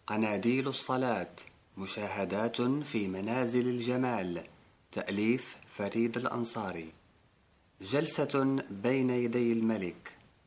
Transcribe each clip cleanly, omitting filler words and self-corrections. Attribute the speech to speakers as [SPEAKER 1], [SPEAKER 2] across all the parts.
[SPEAKER 1] قناديل الصلاة، مشاهدات في منازل الجمال. تأليف فريد الأنصاري. جلسة بين يدي الملك.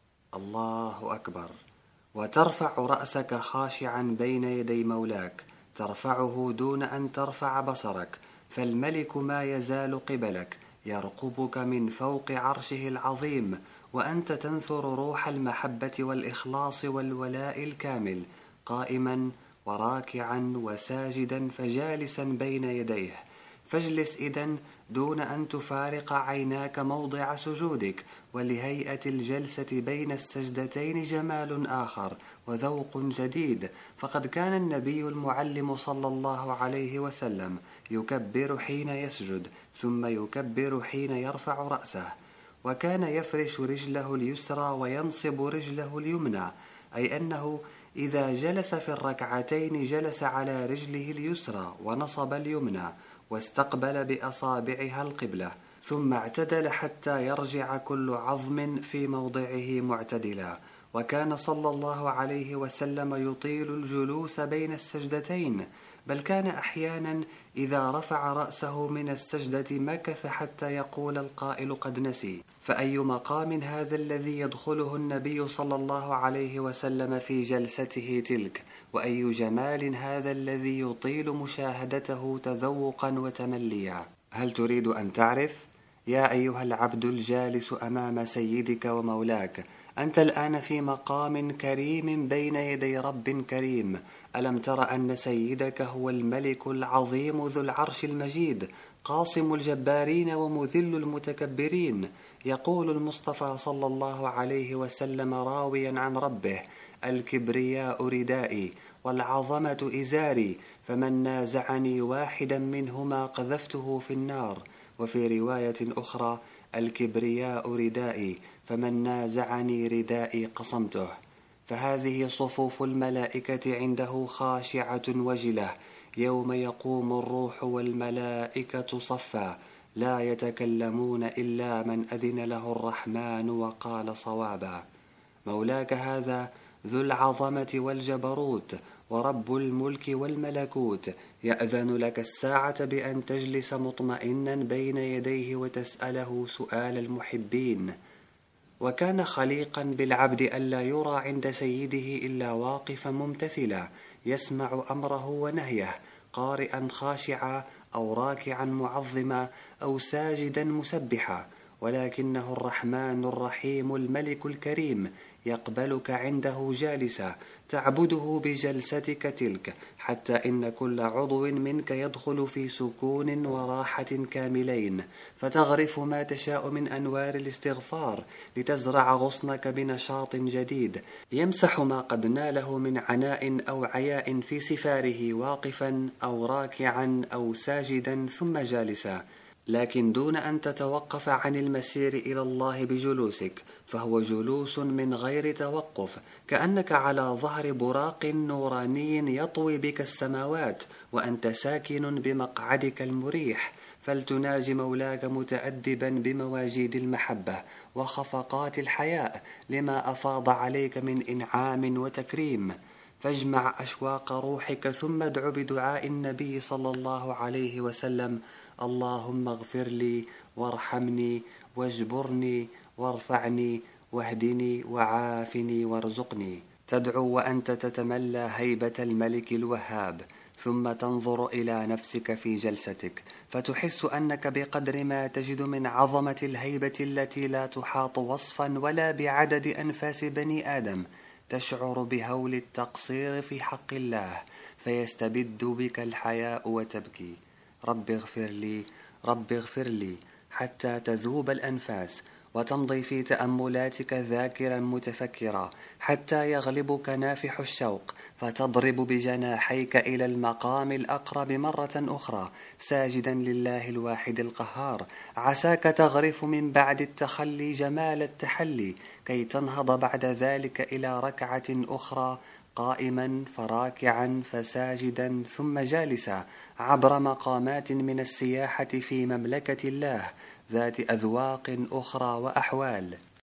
[SPEAKER 1] الله أكبر. وترفع رأسك خاشعا بين يدي مولاك، ترفعه دون أن ترفع بصرك، فالملك ما يزال قبلك، يرقبك من فوق عرشه العظيم، وأنت تنثر روح المحبة والإخلاص والولاء الكامل، قائما وراكعا وساجدا فجالسا بين يديه. فاجلس إذن دون أن تفارق عيناك موضع سجودك، ولهيئة الجلسة بين السجدتين جمال آخر وذوق جديد، فقد كان النبي المعلم صلى الله عليه وسلم يكبر حين يسجد، ثم يكبر حين يرفع رأسه، وكان يفرش رجله اليسرى وينصب رجله اليمنى، أي أنه إذا جلس في الركعتين جلس على رجله اليسرى ونصب اليمنى واستقبل بأصابعها القبلة، ثم اعتدل حتى يرجع كل عظم في موضعه معتدلا. وكان صلى الله عليه وسلم يطيل الجلوس بين السجدتين، بل كان أحيانا إذا رفع رأسه من السجدة مكث حتى يقول القائل قد نسي. فأي مقام هذا الذي يدخله النبي صلى الله عليه وسلم في جلسته تلك، وأي جمال هذا الذي يطيل مشاهدته تذوقا وتمليا. هل تريد أن تعرف؟ يا أيها العبد الجالس أمام سيدك ومولاك، أنت الآن في مقام كريم بين يدي رب كريم. ألم تر أن سيدك هو الملك العظيم ذو العرش المجيد، قاصم الجبارين ومذل المتكبرين؟ يقول المصطفى صلى الله عليه وسلم راويا عن ربه: الكبرياء ردائي والعظمة إزاري، فمن نازعني واحدا منهما قذفته في النار. وفي رواية أخرى: الكبرياء ردائي، فمن نازعني ردائي قصمته. فهذه صفوف الملائكة عنده خاشعة وجلة، يوم يقوم الروح والملائكة صفا، لا يتكلمون إلا من أذن له الرحمن وقال صوابا. مولاك هذا ذو العظمة والجبروت ورب الملك والملكوت يأذن لك الساعة بأن تجلس مطمئنا بين يديه وتسأله سؤال المحبين. وكان خليقا بالعبد ألا يرى عند سيده إلا واقفا ممتثلا، يسمع أمره ونهيه، قارئا خاشعا أو راكعا معظما أو ساجدا مسبحا، ولكنه الرحمن الرحيم الملك الكريم يقبلك عنده جالسا، تعبده بجلستك تلك، حتى إن كل عضو منك يدخل في سكون وراحة كاملين، فتغرف ما تشاء من أنوار الاستغفار، لتزرع غصنك بنشاط جديد، يمسح ما قد ناله من عناء أو عياء في سفاره، واقفا أو راكعا أو ساجدا ثم جالسا، لكن دون أن تتوقف عن المسير إلى الله بجلوسك، فهو جلوس من غير توقف، كأنك على ظهر براق نوراني يطوي بك السماوات، وأنت ساكن بمقعدك المريح، فلتناجي مولاك متأدبا بمواجيد المحبة وخفقات الحياء لما أفاض عليك من إنعام وتكريم. فاجمع أشواق روحك ثم ادع بدعاء النبي صلى الله عليه وسلم: اللهم اغفر لي وارحمني واجبرني وارفعني واهدني وعافني وارزقني. تدعو وأنت تتملى هيبة الملك الوهاب، ثم تنظر إلى نفسك في جلستك، فتحس أنك بقدر ما تجد من عظمة الهيبة التي لا تحاط وصفا ولا بعدد أنفاس بني آدم، تشعر بهول التقصير في حق الله، فيستبد بك الحياء وتبكي: رب اغفر لي، رب اغفر لي، حتى تذوب الأنفاس، وتمضي في تأملاتك ذاكرا متفكرا، حتى يغلبك نافح الشوق، فتضرب بجناحيك إلى المقام الأقرب مرة أخرى، ساجدا لله الواحد القهار، عساك تغرف من بعد التخلي جمال التحلي، كي تنهض بعد ذلك إلى ركعة أخرى، قائما فراكعا فساجدا ثم جالسا، عبر مقامات من السياحة في مملكة الله ذات أذواق أخرى وأحوال.